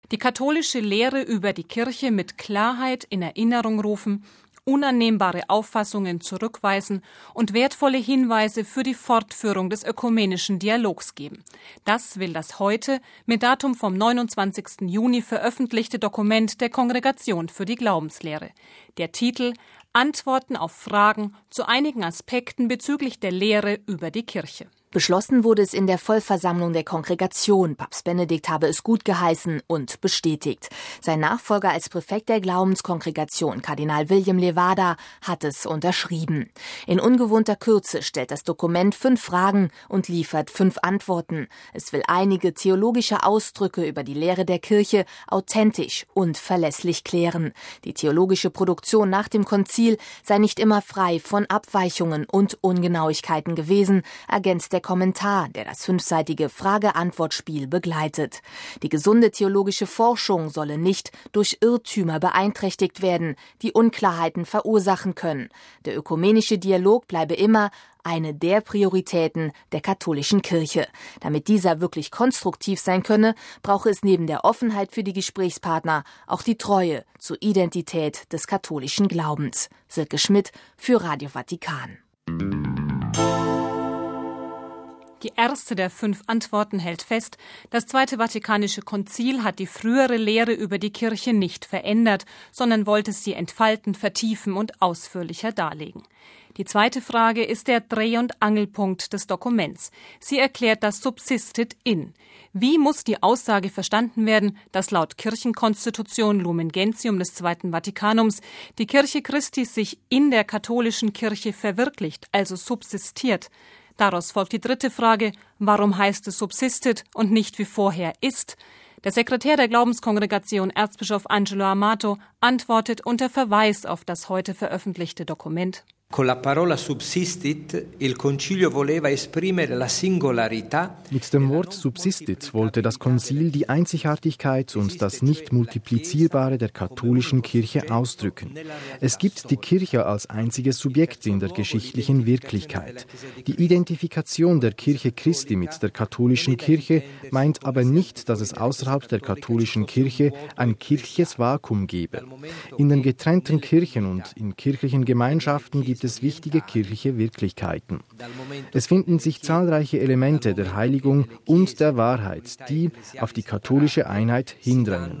Die katholische Lehre über die Kirche mit Klarheit in Erinnerung rufen, unannehmbare Auffassungen zurückweisen und wertvolle Hinweise für die Fortführung des ökumenischen Dialogs geben. Das will das heute mit Datum vom 29. Juni veröffentlichte Dokument der Kongregation für die Glaubenslehre. Der Titel Antworten auf Fragen zu einigen Aspekten bezüglich der Lehre über die Kirche. Beschlossen wurde es in der Vollversammlung der Kongregation. Papst Benedikt habe es gut geheißen und bestätigt. Sein Nachfolger als Präfekt der Glaubenskongregation, Kardinal William Levada, hat es unterschrieben. In ungewohnter Kürze stellt das Dokument 5 Fragen und liefert 5 Antworten. Es will einige theologische Ausdrücke über die Lehre der Kirche authentisch und verlässlich klären. Die theologische Produktion nach dem Konzil sei nicht immer frei von Abweichungen und Ungenauigkeiten gewesen, ergänzt der Kommentar, der das 5-seitige Frage-Antwort-Spiel begleitet. Die gesunde theologische Forschung solle nicht durch Irrtümer beeinträchtigt werden, die Unklarheiten verursachen können. Der ökumenische Dialog bleibe immer eine der Prioritäten der katholischen Kirche. Damit dieser wirklich konstruktiv sein könne, brauche es neben der Offenheit für die Gesprächspartner auch die Treue zur Identität des katholischen Glaubens. Silke Schmidt für Radio Vatikan. Die erste der 5 Antworten hält fest, das Zweite Vatikanische Konzil hat die frühere Lehre über die Kirche nicht verändert, sondern wollte sie entfalten, vertiefen und ausführlicher darlegen. Die zweite Frage ist der Dreh- und Angelpunkt des Dokuments. Sie erklärt das Subsistit in. Wie muss die Aussage verstanden werden, dass laut Kirchenkonstitution Lumen Gentium des Zweiten Vatikanums die Kirche Christi sich in der katholischen Kirche verwirklicht, also subsistiert? Daraus folgt die dritte Frage, warum heißt es subsistet und nicht wie vorher ist? Der Sekretär der Glaubenskongregation, Erzbischof Angelo Amato, antwortet unter Verweis auf das heute veröffentlichte Dokument. Con la parola subsistit, il Concilio voleva esprimere la singolarità. Mit dem Wort subsistit wollte das Konzil die Einzigartigkeit und das Nicht-Multiplizierbare der katholischen Kirche ausdrücken. Es gibt die Kirche als einziges Subjekt in der geschichtlichen Wirklichkeit. Die Identifikation der Kirche Christi mit der katholischen Kirche meint aber nicht, dass es außerhalb der katholischen Kirche ein kirchliches Vakuum gebe. In den getrennten Kirchen und in kirchlichen Gemeinschaften gibt es wichtige kirchliche Wirklichkeiten. Es finden sich zahlreiche Elemente der Heiligung und der Wahrheit, die auf die katholische Einheit hindrängen.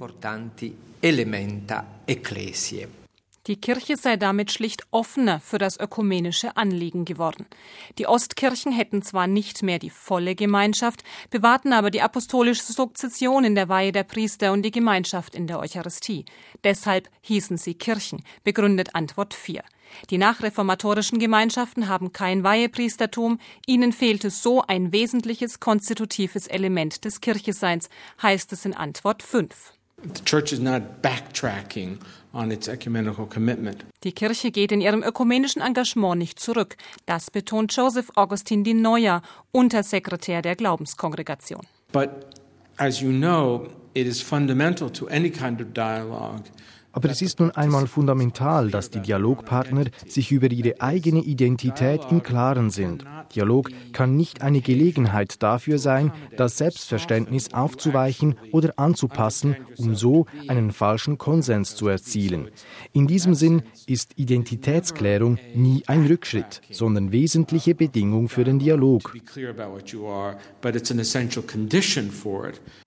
Die Kirche sei damit schlicht offener für das ökumenische Anliegen geworden. Die Ostkirchen hätten zwar nicht mehr die volle Gemeinschaft, bewahrten aber die apostolische Sukzession in der Weihe der Priester und die Gemeinschaft in der Eucharistie. Deshalb hießen sie Kirchen, begründet Antwort 4. Die nachreformatorischen Gemeinschaften haben kein Weihepriestertum, ihnen fehlte so ein wesentliches konstitutives Element des Kircheseins, heißt es in Antwort 5. The church is not backtracking on its ecumenical commitment. Die Kirche geht in ihrem ökumenischen Engagement nicht zurück. Das betont Joseph Augustin Di Noia, Untersekretär der Glaubenskongregation. But as you know, it is fundamental to any kind of dialogue. Aber es ist nun einmal fundamental, dass die Dialogpartner sich über ihre eigene Identität im Klaren sind. Dialog kann nicht eine Gelegenheit dafür sein, das Selbstverständnis aufzuweichen oder anzupassen, um so einen falschen Konsens zu erzielen. In diesem Sinn ist Identitätsklärung nie ein Rückschritt, sondern wesentliche Bedingung für den Dialog.